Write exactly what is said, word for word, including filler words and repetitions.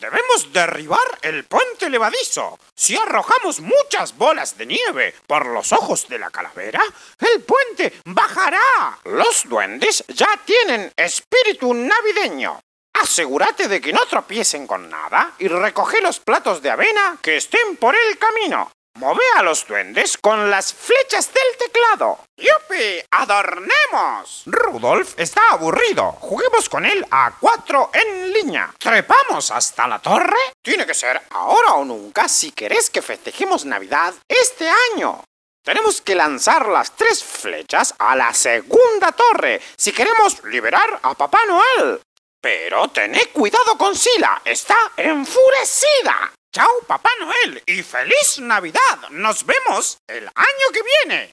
Debemos derribar el puente levadizo. Si arrojamos muchas bolas de nieve por los ojos de la calavera, el puente bajará. Los duendes ya tienen espíritu navideño. Asegúrate de que no tropiecen con nada y recoge los platos de avena que estén por el camino. Move a los duendes con las flechas del teclado. ¡Yupi! ¡Adornemos! Rudolf está aburrido. Juguemos con él a cuatro en línea. ¿Trepamos hasta la torre? Tiene que ser ahora o nunca si querés que festejemos Navidad este año. Tenemos que lanzar las tres flechas a la segunda torre si queremos liberar a Papá Noel. Pero tened cuidado con Sila. Está enfurecida. Chao, Papá Noel, y ¡feliz Navidad! ¡Nos vemos el año que viene!